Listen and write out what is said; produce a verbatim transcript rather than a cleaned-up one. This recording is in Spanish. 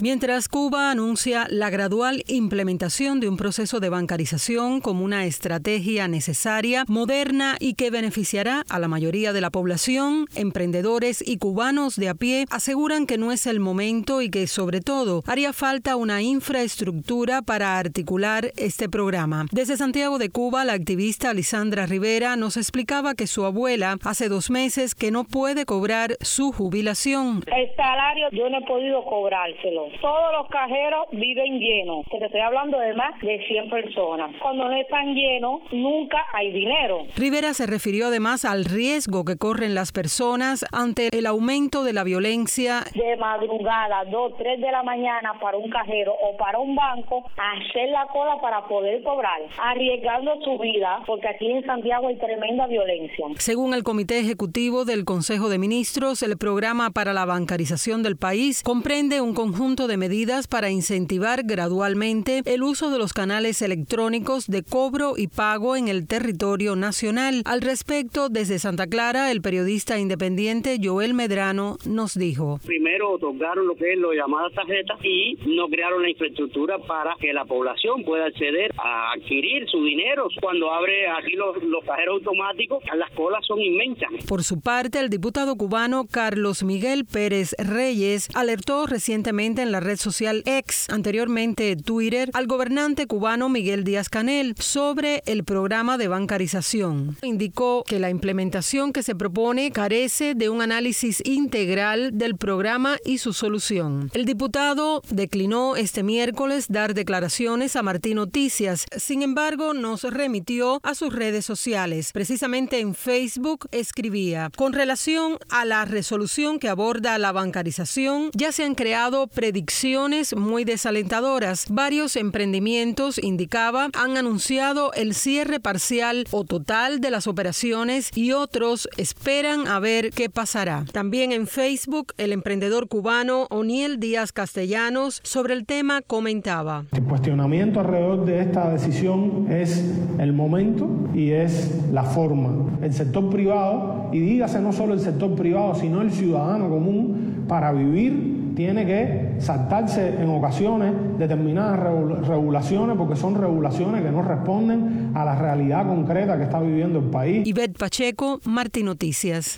Mientras Cuba anuncia la gradual implementación de un proceso de bancarización como una estrategia necesaria, moderna y que beneficiará a la mayoría de la población, emprendedores y cubanos de a pie aseguran que no es el momento y que, sobre todo, haría falta una infraestructura para articular este programa. Desde Santiago de Cuba, la activista Alisandra Rivera nos explicaba que su abuela hace dos meses que no puede cobrar su jubilación. El salario yo no he podido cobrárselo. Todos los cajeros viven llenos. Te estoy hablando de más de cien personas. Cuando no están llenos, nunca hay dinero. Rivera se refirió además al riesgo que corren las personas ante el aumento de la violencia. De madrugada, dos, tres de la mañana para un cajero o para un banco, hacer la cola para poder cobrar, arriesgando su vida, porque aquí en Santiago hay tremenda violencia. Según el Comité Ejecutivo del Consejo de Ministros, el programa para la bancarización del país comprende un conjunto de medidas para incentivar gradualmente el uso de los canales electrónicos de cobro y pago en el territorio nacional. Al respecto, desde Santa Clara, el periodista independiente Joel Medrano nos dijo: Primero otorgaron lo que es lo llamadas tarjetas y no crearon la infraestructura para que la población pueda acceder a adquirir su dinero. Cuando abre aquí los, los cajeros automáticos, las colas son inmensas. Por su parte, el diputado cubano Carlos Miguel Pérez Reyes alertó recientemente en la red social X, anteriormente Twitter, al gobernante cubano Miguel Díaz-Canel sobre el programa de bancarización. Indicó que la implementación que se propone carece de un análisis integral del programa y su solución. El diputado declinó este miércoles dar declaraciones a Martín Noticias. Sin embargo, nos remitió a sus redes sociales. Precisamente en Facebook escribía: con relación a la resolución que aborda la bancarización, ya se han creado predicciones muy desalentadoras. Varios emprendimientos, indicaba, han anunciado el cierre parcial o total de las operaciones y otros esperan a ver qué pasará. También en Facebook, el emprendedor cubano Oniel Díaz Castellanos sobre el tema comentaba: el cuestionamiento alrededor de esta decisión es el momento y es la forma. El sector privado, y dígase no solo el sector privado, sino el ciudadano común, para vivir tiene que saltarse en ocasiones determinadas regulaciones, porque son regulaciones que no responden a la realidad concreta que está viviendo el país. Ivette Pacheco, Martín Noticias.